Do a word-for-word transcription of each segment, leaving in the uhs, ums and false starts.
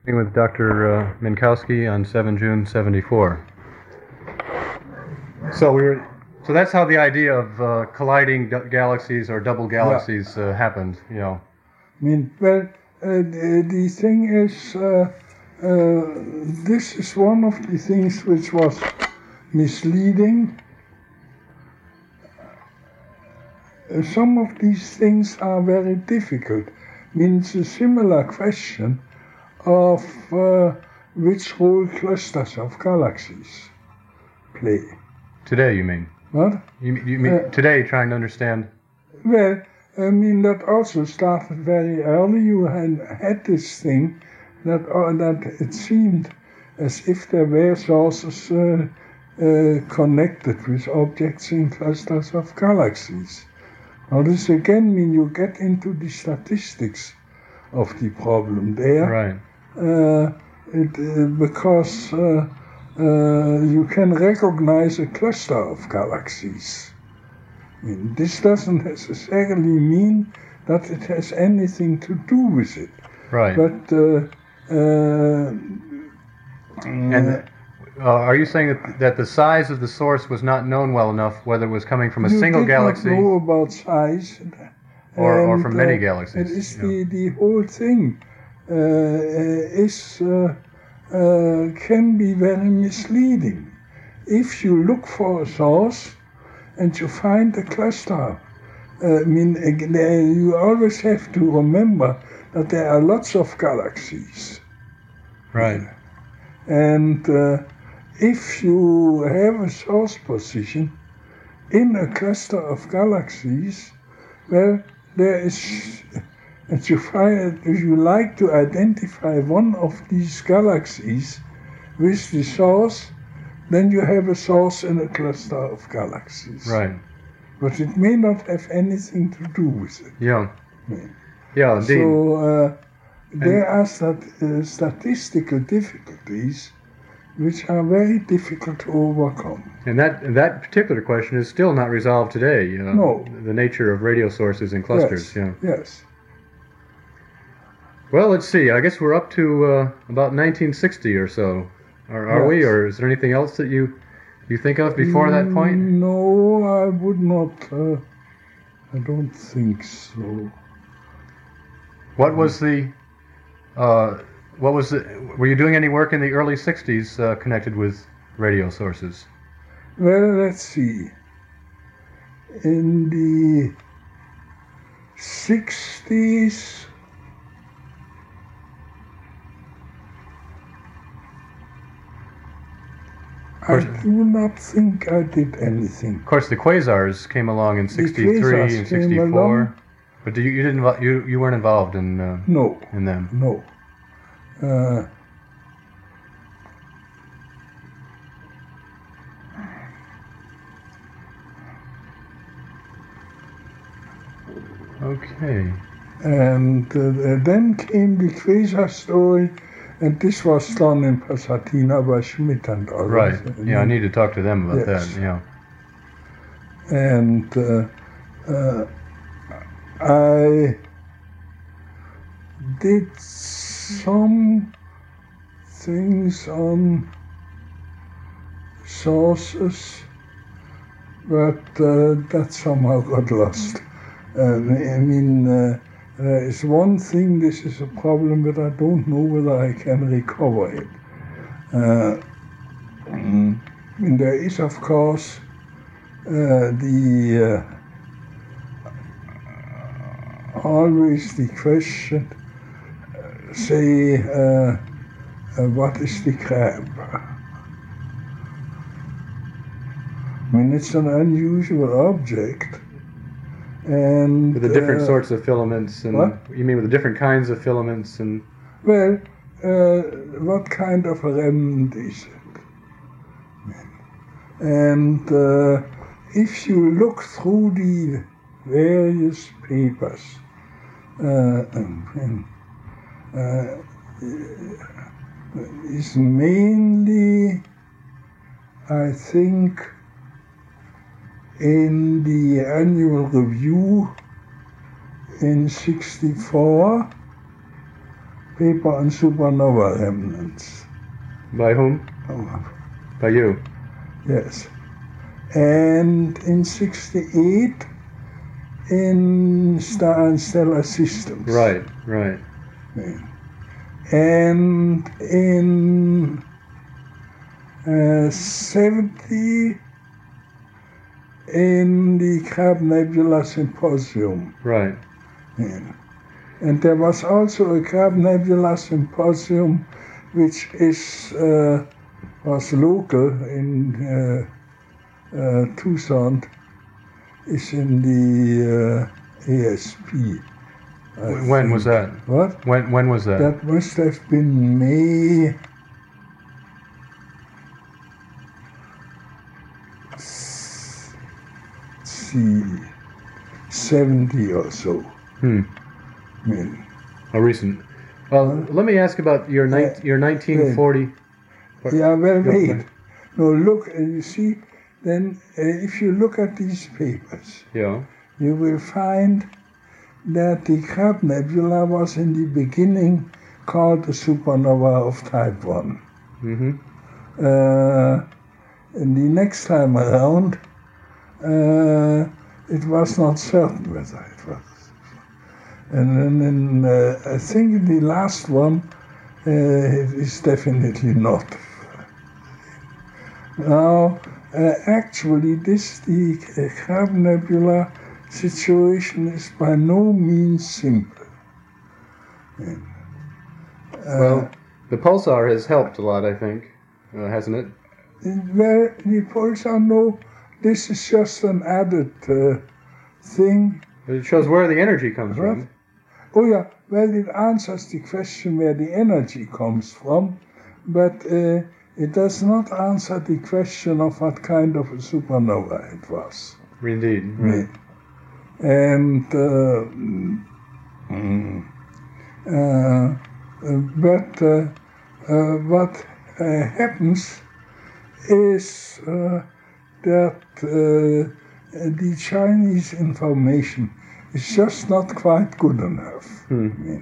With Doctor Uh, Minkowski on seventh of June seventy-four. So we were, so that's how the idea of uh, colliding d- galaxies or double galaxies uh, happened. You know. I mean, well, uh, the, the thing is, uh, uh, this is one of the things which was misleading. Uh, some of these things are very difficult. I mean, it's a similar question of uh, which role clusters of galaxies play. Today, you mean? What? You, you mean uh, today, trying to understand? Well, I mean, that also started very early. You had, had this thing that, uh, that it seemed as if there were sources uh, uh, connected with objects in clusters of galaxies. Now, this again means you get into the statistics of the problem there. Right. Uh, it, uh, because uh, uh, you can recognize a cluster of galaxies. I mean, this doesn't necessarily mean that it has anything to do with it. Right. But uh, uh, and uh, are you saying that, that the size of the source was not known well enough, whether it was coming from a you single did galaxy not know about size, or, and, or from many uh, galaxies? It is yeah. the, the whole thing uh, is uh, uh, can be very misleading. If you look for a source and you find a cluster, uh, I mean, again, you always have to remember that there are lots of galaxies. Right. And uh, if you have a source position in a cluster of galaxies, well, there is, and you find, if you like to identify one of these galaxies with the source, then you have a source in a cluster of galaxies. Right. But it may not have anything to do with it. Yeah. Yeah, yeah indeed. So uh, there are stat- uh, statistical difficulties which are very difficult to overcome. And that that particular question is still not resolved today. You know, no. The nature of radio sources and clusters. Yes. Yeah. Yes. Well, let's see. I guess we're up to uh, about nineteen sixty or so. Are, are yes. we? Or is there anything else that you you think of before that point? No, I would not. Uh, I don't think so. What was the? Uh, what was the? Were you doing any work in the early sixties uh, connected with radio sources? Well, let's see. In the sixties, I do not think I did anything. Of course, the quasars came along in sixty-three and sixty-four, but you, you didn't you you weren't involved in uh, no in them. No. Uh, okay. And uh, then came the quasar story. And this was done in Pasadena by Schmidt and others. Right. Yeah, I need to talk to them about yes. that. Yeah. And uh, uh, I did some things on sources, but uh, that somehow got lost. Uh, I mean. Uh, There is one thing, this is a problem, but I don't know whether I can recover it. Uh, and there is, of course, uh, the uh, always the question, uh, say, uh, uh, what is the crab? I mean, it's an unusual object. And with the different uh, sorts of filaments, and what? You mean with the different kinds of filaments, and well, uh, what kind of a remnant is it? And uh, if you look through the various papers, uh, and, uh, is mainly, I think, in the annual review in sixty-four, paper on supernova remnants. By whom? Oh, By you. yes. And in sixty-eight in Star and Stellar Systems. Right, right. And in uh, seventy in the Crab Nebula Symposium. Right. Yeah. And there was also a Crab Nebula Symposium which is uh, was local in uh, uh, Tucson, is in the uh, A S P. I When think. was that? What? When when was that? That must have been May s- see seventy or so. Hmm. I mean, A recent. Well, let me ask about your ni- Uh, your nineteen forty. yeah, well, Go wait. ahead. No, look, uh, you see, then uh, if you look at these papers, Yeah. you will find that the Crab Nebula was in the beginning called the supernova of type one. Mm-hmm. Uh, and the next time around, uh, it was not certain whether it was. And then in, uh, I think in the last one, uh, it is definitely not. Now, uh, actually, this the uh, Crab Nebula situation is by no means simple. Uh, Well, the pulsar has helped a lot, I think, uh, hasn't it? Well, the pulsar, no, this is just an added uh, thing. It shows where the energy comes What? from. Oh yeah, well, it answers the question where the energy comes from, but uh, it does not answer the question of what kind of a supernova it was. Indeed. Right. And uh, mm, uh, but uh, uh, what uh, happens is uh, that uh, the Chinese information is just not quite good enough. Hmm.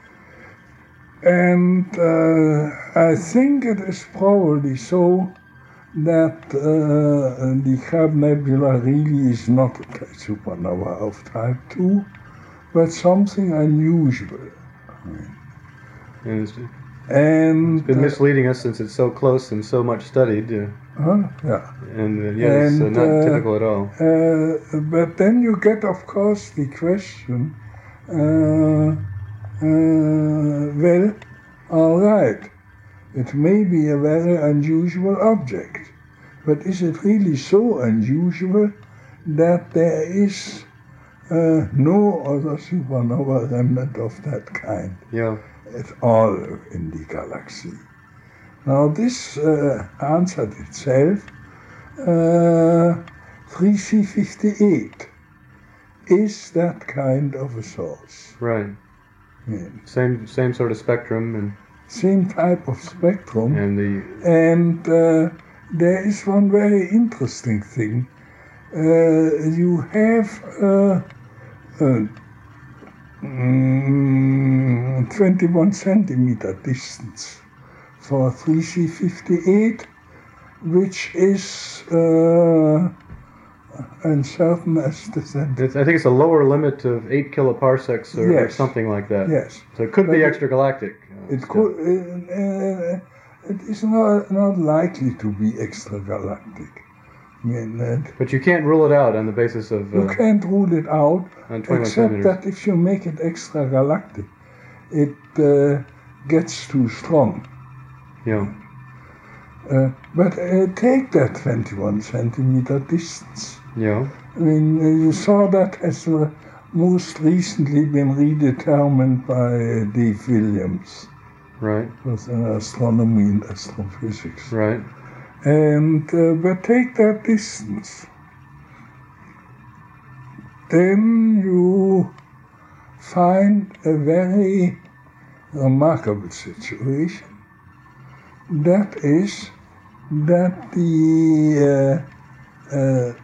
And uh, I think it is probably so that uh, the Crab Nebula really is not a supernova of type two, but something unusual. And it's, And it's been uh, misleading us since it's so close and so much studied. Uh, huh? yeah. and uh, yeah, it's uh, And, not uh, typical at all. Uh, but then you get, of course, the question, uh, uh, well, all right, it may be a very unusual object, but is it really so unusual that there is uh, no other supernova remnant of that kind Yeah. at all in the galaxy? Now, this uh, answered itself. Uh, three C fifty-eight is that kind of a source. Right. Yeah. Same same sort of spectrum and Same type of spectrum. and the And uh, there is one very interesting thing. Uh, you have uh, uh, mm, twenty-one centimeter distance for three C fifty-eight, which is uh, uncertain as the center. it's, I think it's a lower limit of eight kiloparsecs or, or Yes. something like that. Yes. So it could But be it- extragalactic. Uh, It still. could. Uh, uh, it is not not likely to be extragalactic. I mean, uh, But you can't rule it out on the basis of you uh, can't rule it out, on twenty-one except centimeters. that if you make it extragalactic, it uh, gets too strong. Yeah. Uh, but uh, take that twenty-one centimeter distance. Yeah. I mean, uh, you saw that has uh, most recently been redetermined by uh, Dave Williams, Right. with uh, astronomy and astrophysics. Right. And uh, but take that distance, then you find a very remarkable situation. That is that the uh, uh,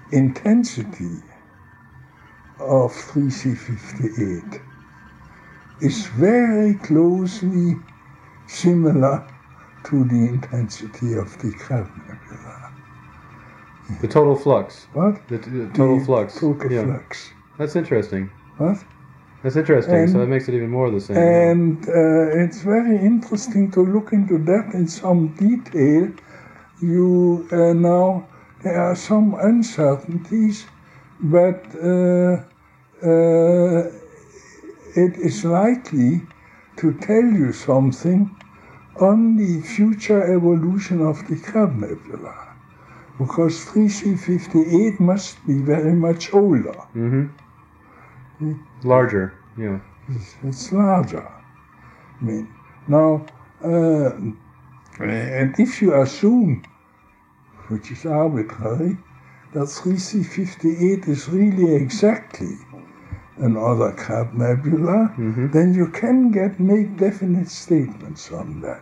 intensity of three C fifty-eight is very closely similar to the intensity of the Crab Nebula. The total flux. What? The, t- the total the flux. Total yeah. flux. That's interesting. What? That's interesting. And, so that makes it even more the same. And uh, it's very interesting to look into that in some detail. You uh, now there are some uncertainties, but uh, uh, it is likely to tell you something on the future evolution of the Crab Nebula, because three C fifty-eight must be very much older. Mm-hmm. It, larger, yeah. It's, it's larger. I mean, now, uh, and if you assume, which is arbitrary, that three C fifty-eight is really exactly another Crab Nebula, mm-hmm. then you can get make definite statements on that.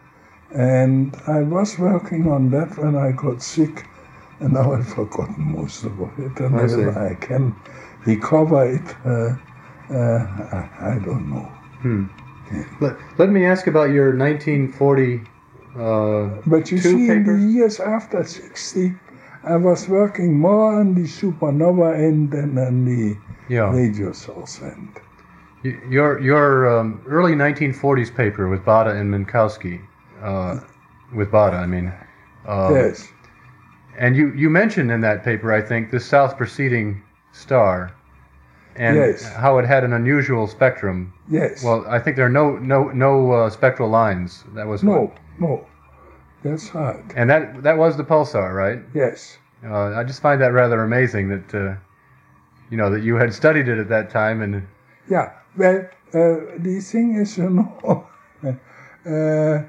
And I was working on that when I got sick, and now I've forgotten most of it, and I whether I can recover it, uh, uh, I, I don't know. Hmm. Yeah. Let, let me ask about your nineteen forty uh, But you two see, papers? in the years after sixty, I was working more on the supernova end than on the yeah. radio source end. Your your um, early nineteen forties paper with Bada and Minkowski, uh, with Bada, I mean. Um, yes. And you, you mentioned in that paper, I think, the south preceding star, and yes. how it had an unusual spectrum. Yes. Well, I think there are no no no uh, spectral lines. That was no, what, no, that's right. And that that was the pulsar, right? Yes. Uh, I just find that rather amazing that uh, you know that you had studied it at that time, and yeah. Well, uh, the thing is, you know, uh,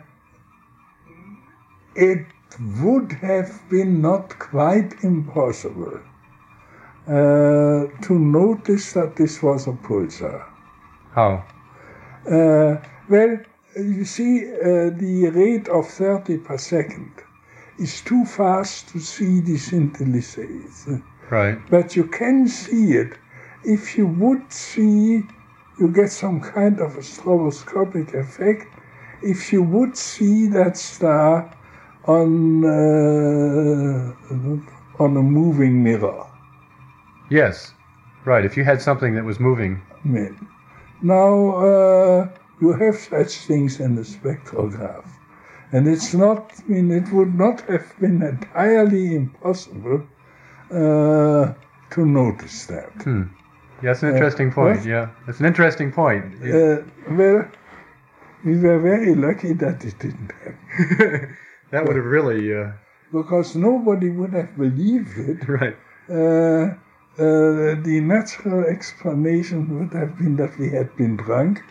it would have been not quite impossible uh, to notice that this was a pulsar. How? Uh, well, you see, uh, the rate of thirty per second is too fast to see the scintillisates. Right. But you can see it. If you would see, you get some kind of a stroboscopic effect. If you would see that star on uh, on a moving mirror. Yes, right. If you had something that was moving. I mean, now uh, you have such things in the spectrograph, and it's not. I mean, it would not have been entirely impossible uh, to notice that. Hmm. Yeah, that's an interesting uh, point. What? Yeah, that's an interesting point. Uh, well, we were very lucky that it didn't happen. That would have really... Uh... Because nobody would have believed it. Right. Uh, uh, the natural explanation would have been that we had been drunk.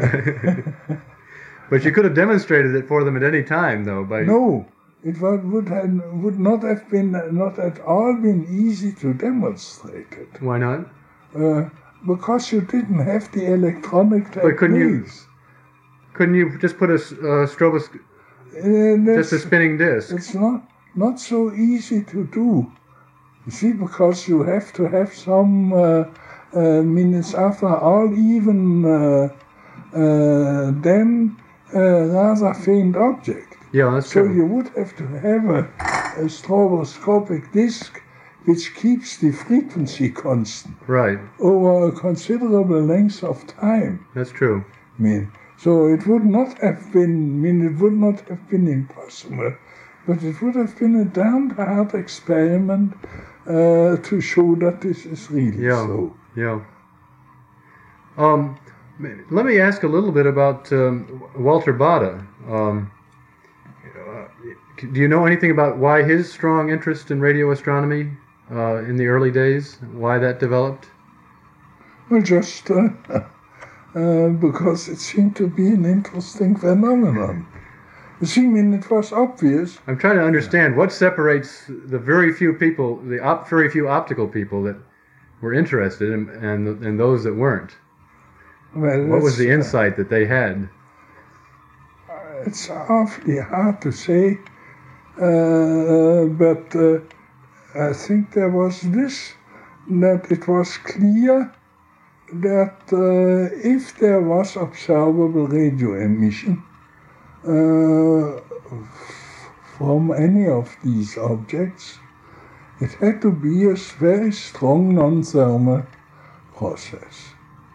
But you could have demonstrated it for them at any time, though. By No, it would, would, have, would not have been, not at all been easy to demonstrate it. Why not? Uh, because you didn't have the electronic techniques. But couldn't you, couldn't you just put a uh, stroboscope... Uh, Just a spinning disc. It's not not so easy to do. You see, because you have to have some uh, uh, minutes after all, even uh, uh, then uh, rather faint object. Yeah, that's so true. So you would have to have a, a stroboscopic disc which keeps the frequency constant. Right. Over a considerable length of time. That's true. I mean. So it would not have been, I mean, it would not have been impossible, but it would have been a damned hard experiment uh, to show that this is really yeah, so. Yeah. Um, let me ask a little bit about um, Walter Bada. Um, uh, do you know anything about why his strong interest in radio astronomy uh, in the early days? Why that developed? Well, just... Uh, Uh, because it seemed to be an interesting phenomenon. You see, I mean, it was obvious. I'm trying to understand what separates the very few people, the op- very few optical people that were interested, in, and and those that weren't. Well, what was the insight that they had? Uh, it's awfully hard to say, uh, but uh, I think there was this, that it was clear that uh, if there was observable radio emission uh, from any of these objects, it had to be a very strong non-thermal process.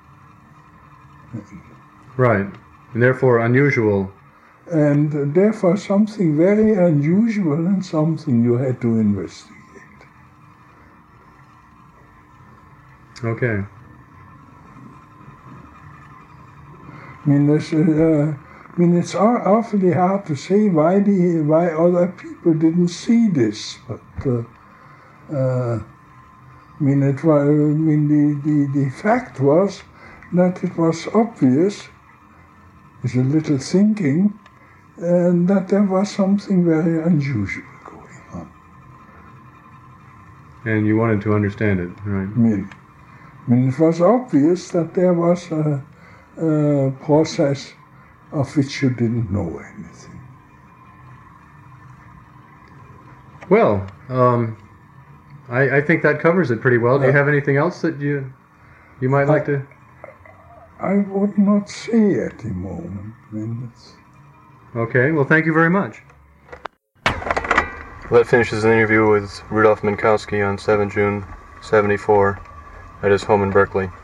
Right, and therefore unusual. And therefore something very unusual and something you had to investigate. Okay. I mean, this, uh, I mean, it's aw- awfully hard to say why the why other people didn't see this, but uh, uh, I mean, it was. I mean, the, the, the fact was that it was obvious, with a little thinking, and that there was something very unusual going on. And you wanted to understand it, right? I mean, I mean, it was obvious that there was a, a process of which you didn't know anything. Well, um, I, I think that covers it pretty well. Do you have anything else that you you might like to? I would not say at the moment. I mean, it's Okay, well, thank you very much. Well, that finishes an interview with Rudolf Minkowski on seventh of June, seventy-four, at his home in Berkeley.